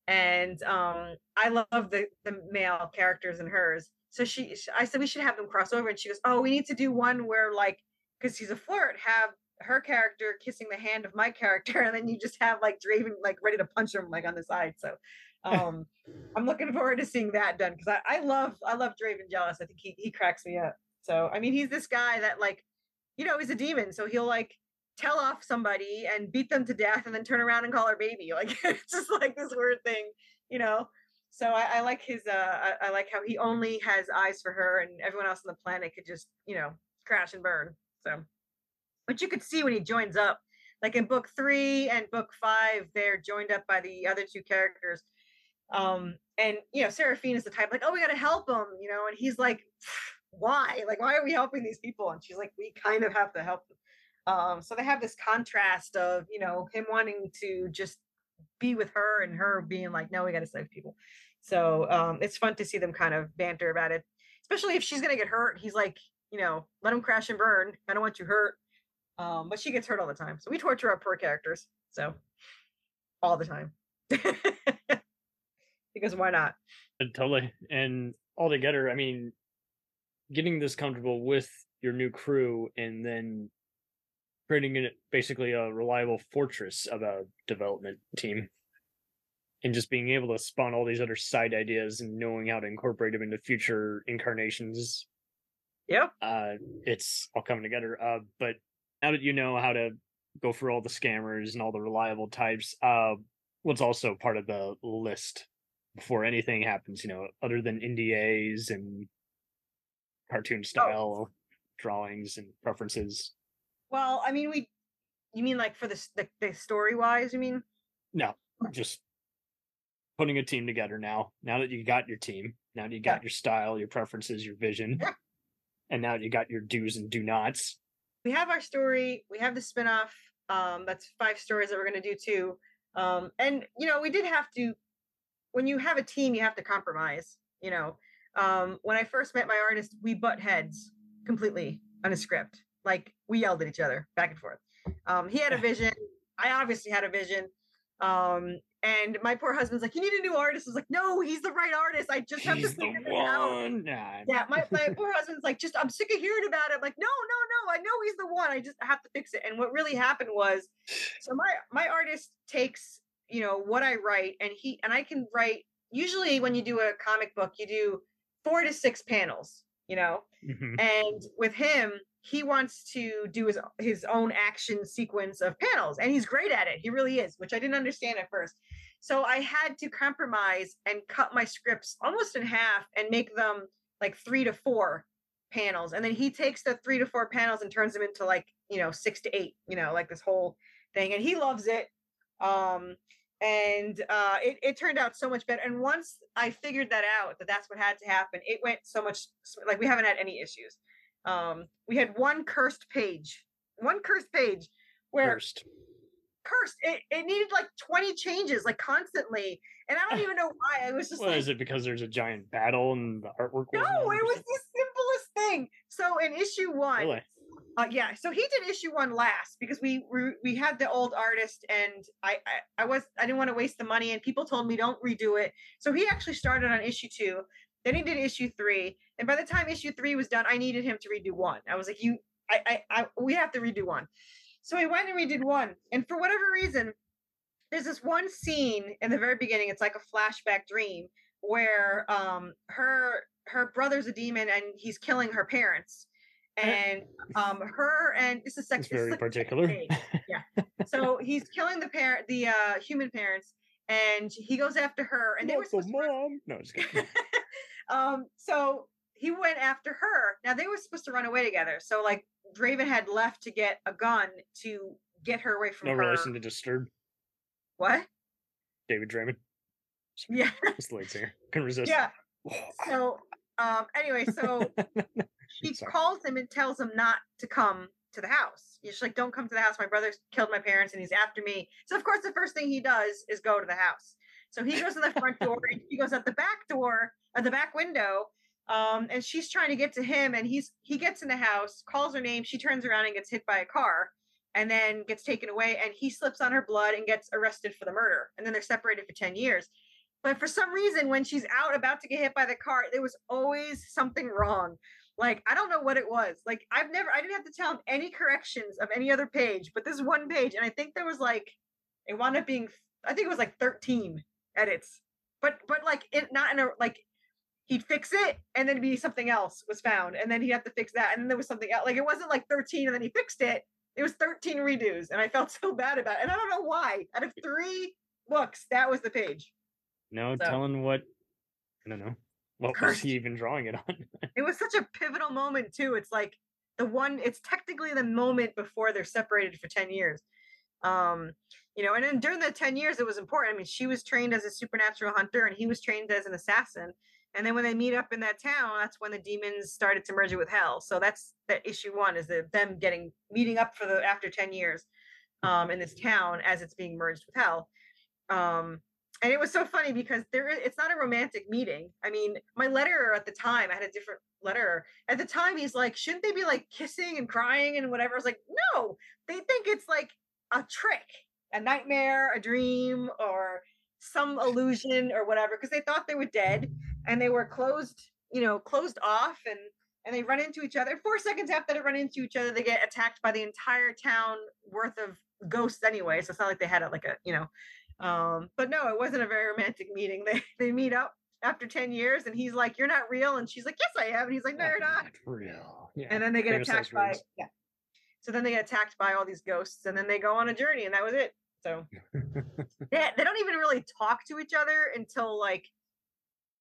And um, I love the the male characters in hers. So she, I said we should have them cross over, and she goes, "Oh, we need to do one where like, because he's a flirt, have her character kissing the hand of my character, and then you just have like Draven like ready to punch him like on the side." So um, I'm looking forward to seeing that done because I, I love I love Draven Jealous. I think he he cracks me up. So I mean, he's this guy that like, you know, he's a demon, so he'll like tell off somebody and beat them to death and then turn around and call her baby. Like it's just like this weird thing, you know. So I, I like his uh I, I like how he only has eyes for her, and everyone else on the planet could just, you know, crash and burn. So but you could see when he joins up, like in book three and book five, they're joined up by the other two characters. Um and you know, Seraphine is the type like, "Oh, we gotta help him," you know, and he's like, "Why? Like, why are we helping these people?" And she's like, "We kind of have to help them." Um, so they have this contrast of, you know, him wanting to just be with her and her being like, "No, we got to save people." So um, it's fun to see them kind of banter about it, especially if she's going to get hurt. He's like, you know, "Let him crash and burn. I don't want you hurt." Um, but she gets hurt all the time. So we torture our poor characters. So all the time. Because why not? Totally. And altogether, I mean, getting this comfortable with your new crew and then creating it basically a reliable fortress of a development team, and just being able to spawn all these other side ideas and knowing how to incorporate them into future incarnations. Yep. Uh, it's all coming together. Uh, but now that you know how to go for all the scammers and all the reliable types, uh, what's also part of the list before anything happens, you know, other than N D As and cartoon style oh. drawings and preferences? Well, I mean, we. You mean like for the the, the story wise? You mean? No, just putting a team together now. Now that you got your team, now that you got yeah. your style, your preferences, your vision, yeah. and now you got your do's and do nots. We have our story. We have the spinoff. Um, that's five stories that we're going to do too. Um, and you know, we did have to. When you have a team, you have to compromise. You know, um, when I first met my artist, we butt heads completely on a script. Like we yelled at each other back and forth. Um, he had a vision. I obviously had a vision. Um, and my poor husband's like, you need a new artist. I was like, no, he's the right artist. I just have he's to figure the this out. Nah. Yeah, my, my poor husband's like, just I'm sick of hearing about it. I'm like, no, no, no. I know he's the one. I just have to fix it. And what really happened was, so my my artist takes, you know, what I write, and he and I can write. Usually, when you do a comic book, you do four to six panels. You know, mm-hmm. and with him, he wants to do his his own action sequence of panels, and he's great at it. He really is, which I didn't understand at first. So I had to compromise and cut my scripts almost in half and make them like three to four panels. And then he takes the three to four panels and turns them into like, you know, six to eight, you know, like this whole thing. And he loves it. Um, and uh, it, it turned out so much better. And once I figured that out, that that's what had to happen, it went so much, like we haven't had any issues. Um, we had one cursed page, one cursed page where cursed, cursed. It, it needed like twenty changes, like constantly. And I don't even know why. I was just well, like, is it because there's a giant battle and the artwork? No, it was the simplest thing. So in issue one, really? uh, yeah. So he did issue one last because we we, we had the old artist, and I, I I was I didn't want to waste the money, and people told me don't redo it. So he actually started on issue two. Then he did issue three, and by the time issue three was done, I needed him to redo one. I was like, "You, I, I, I we have to redo one." So he went and redid one, and for whatever reason, there's this one scene in the very beginning. It's like a flashback dream where um her her brother's a demon and he's killing her parents, and um her and this is sex. It's very particular. Yeah. So he's killing the parent, the uh, human parents, and he goes after her, and they were supposed mom. To... No, just kidding. Um, so he went after her. Now they were supposed to run away together. So like Draven had left to get a gun to get her away from no her. No relation to Disturbed. What? David Draven. Yeah. It's the lead singer. Couldn't resist. Yeah. So um anyway, so she calls him and tells him not to come to the house. She's like, don't come to the house. My brother killed my parents and he's after me. So of course the first thing he does is go to the house. So he goes to the front door and he goes at the back door, at the back window, um, and she's trying to get to him, and he's he gets in the house, calls her name, she turns around and gets hit by a car, and then gets taken away, and he slips on her blood and gets arrested for the murder, and then they're separated for ten years. But for some reason, when she's out about to get hit by the car, there was always something wrong. Like, I don't know what it was. Like, I've never, I didn't have to tell him any corrections of any other page, but this one page, and I think there was like, it wound up being, I think it was like thirteen edits, but but like it not in a like he'd fix it and then it'd be something else was found and then he'd have to fix that and then there was something else. Like it wasn't like thirteen and then he fixed it. It was thirteen redos, and I felt so bad about it. And I don't know why. Out of three books, that was the page. No so. telling what I don't know. What was he even drawing it on? It was such a pivotal moment too. It's like the one. It's technically the moment before they're separated for ten years. Um, you know, and then during the ten years, it was important. I mean, she was trained as a supernatural hunter and he was trained as an assassin. And then when they meet up in that town, that's when the demons started to merge it with hell. So that's that issue one is the, them getting meeting up for the after ten years um, in this town as it's being merged with hell. Um, and it was so funny because there it's not a romantic meeting. I mean, my letterer at the time, I had a different letterer. At the time, he's like, shouldn't they be like kissing and crying and whatever? I was like, no, they think it's like a trick, a nightmare, a dream, or some illusion or whatever, because they thought they were dead and they were closed, you know, closed off, and and they run into each other. Four seconds after they run into each other, they get attacked by the entire town worth of ghosts anyway. So it's not like they had a, like a, you know, um, but no, it wasn't a very romantic meeting. They they meet up after ten years and he's like, you're not real. And she's like, yes, I am. And he's like, no, you're not. Not real. Yeah. And then they get Famous attacked by, yeah. So then they get attacked by all these ghosts, and then they go on a journey, and that was it. So they, they don't even really talk to each other until like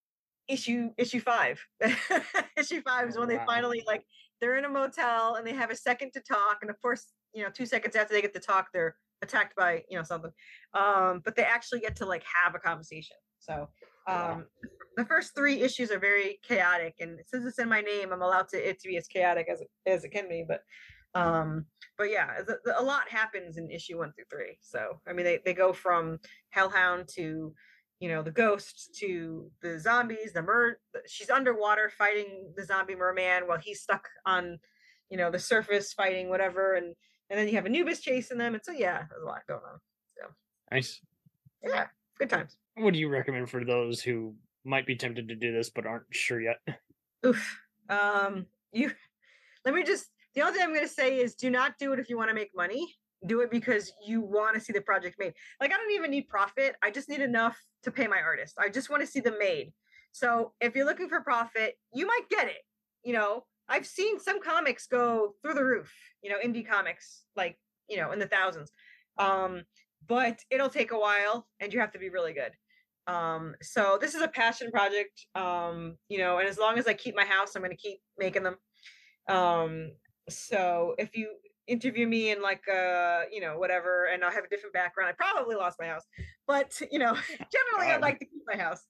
issue issue five. Issue five is when they Wow. finally like they're in a motel and they have a second to talk, and of course, you know, two seconds after they get to talk, they're attacked by you know something. Um, but they actually get to like have a conversation. So um, the first three issues are very chaotic, and since it's in my name, I'm allowed to it to be as chaotic as it, as it can be. But um, but yeah, the, the, a lot happens in issue one through three. So I mean, they they go from Hellhound to you know the ghosts to the zombies, the mer. She's underwater fighting the zombie merman while he's stuck on, you know, the surface fighting whatever, and and then you have Anubis chasing them, and so yeah, there's a lot going on. So Nice. yeah, good times. What do you recommend for those who might be tempted to do this but aren't sure yet? Oof. Um, you. Let me just. The only thing I'm going to say is, do not do it if you want to make money. Do it because you want to see the project made. Like I don't even need profit. I just need enough to pay my artist. I just want to see them made. So if you're looking for profit, you might get it. You know, I've seen some comics go through the roof. You know, indie comics, like you know, in the thousands. Um, but it'll take a while, and you have to be really good. Um, so this is a passion project. Um, you know, and as long as I keep my house, I'm going to keep making them. Um, so if you interview me in like uh you know whatever and I'll have a different background, I probably lost my house, but you know generally I'd like to keep my house.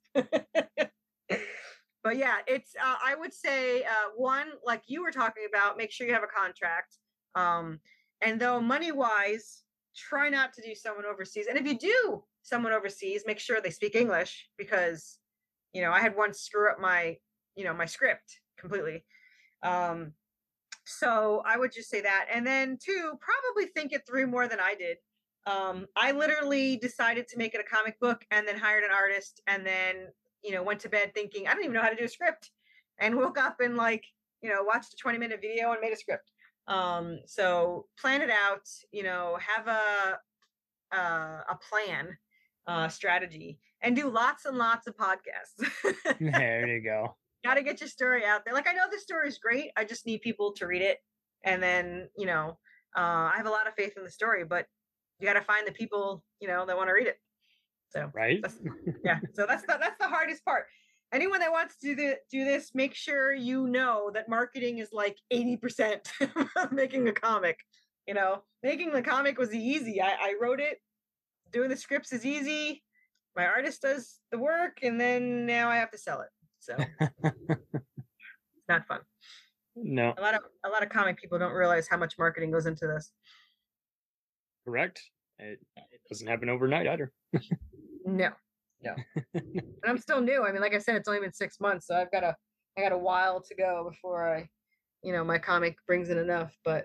But yeah, it's uh, I would say uh one, like you were talking about, make sure you have a contract, um and though money wise, try not to do someone overseas, and if you do someone overseas, make sure they speak English, because you know I had one screw up my you know my script completely. um So I would just say that. And then two, probably think it through more than I did. Um, I literally decided to make it a comic book and then hired an artist and then, you know, went to bed thinking, I don't even know how to do a script, and woke up and like, you know, watched a twenty minute video and made a script. Um, so plan it out, you know, have a, uh, a plan, uh, strategy, and do lots and lots of podcasts. There you go. Got to get your story out there. Like, I know the story is great. I just need people to read it. And then, you know, uh, I have a lot of faith in the story, but you got to find the people, you know, that want to read it. So, right. That's, yeah. So that's the, that's the hardest part. Anyone that wants to do, the, do this, make sure you know that marketing is like eighty percent of making a comic. You know, making the comic was easy. I, I wrote it. Doing the scripts is easy. My artist does the work, and then now I have to sell it. So it's not fun. No. A lot of a lot of comic people don't realize how much marketing goes into this. Correct. It, it doesn't happen overnight either. No, no. And I'm still new. I mean, like I said, it's only been six months, so I've got a I got a while to go before I, you know, my comic brings in enough. But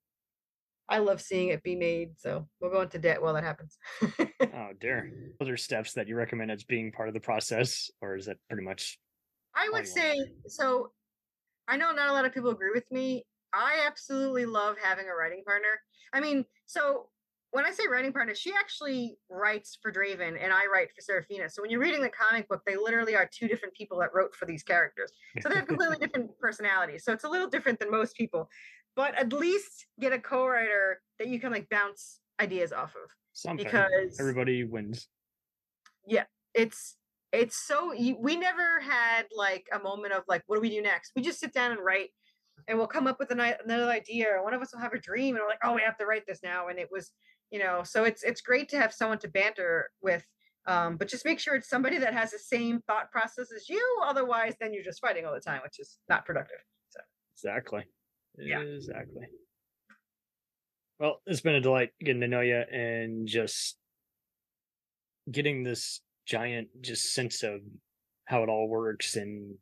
I love seeing it be made, so we'll go into debt while that happens. Oh dear. Other steps that you recommend as being part of the process, or is that pretty much? I would say, so I know not a lot of people agree with me. I absolutely love having a writing partner. I mean, so when I say writing partner, she actually writes for Draven and I write for Serafina. So when you're reading the comic book, they literally are two different people that wrote for these characters. So they have completely different personalities. So it's a little different than most people, but at least get a co-writer that you can like bounce ideas off of. Something. Because Everybody wins. Yeah, it's, It's so, we never had like a moment of like, what do we do next? We just sit down and write, and we'll come up with an, another idea. Or one of us will have a dream and we're like, oh, we have to write this now. And it was, you know, so it's, it's great to have someone to banter with. Um, but just make sure it's somebody that has the same thought process as you. Otherwise, then you're just fighting all the time, which is not productive. So Exactly. Yeah. Exactly. Well, it's been a delight getting to know you and just getting this giant just sense of how it all works and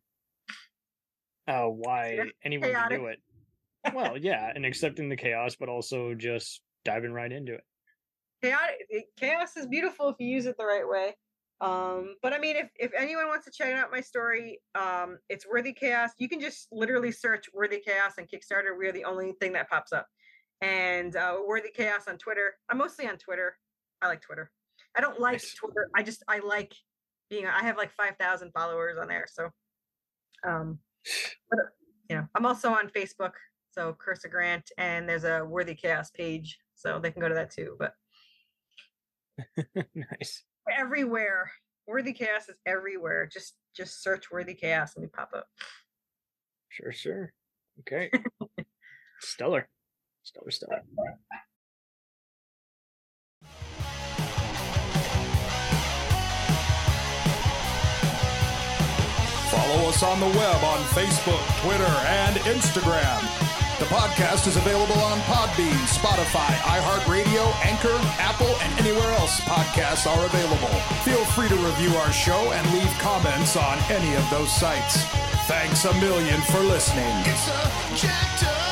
uh, why It's anyone chaotic. can do it. Well, yeah, and accepting the chaos, but also just diving right into it. Chaotic, chaos is beautiful if you use it the right way. Um, but I mean, if, if anyone wants to check out my story, um, it's Worthy Chaos. You can just literally search Worthy Chaos on Kickstarter. We're the only thing that pops up. And uh, Worthy Chaos on Twitter. I'm mostly on Twitter. I like Twitter. I don't like Nice. Twitter. I just, I like being, I have like five thousand followers on there. So, um, but, you know, I'm also on Facebook. So Cursa Grant, and there's a Worthy Chaos page. So they can go to that too. But Nice. everywhere. Worthy Chaos is everywhere. Just just search Worthy Chaos and we pop up. Sure, sure. Okay. Stellar. Stellar, stellar. Follow us on the web on Facebook, Twitter, and Instagram. The podcast is available on Podbean, Spotify, iHeartRadio, Anchor, Apple, and anywhere else podcasts are available. Feel free to review our show and leave comments on any of those sites. Thanks a million for listening. It's a jacked up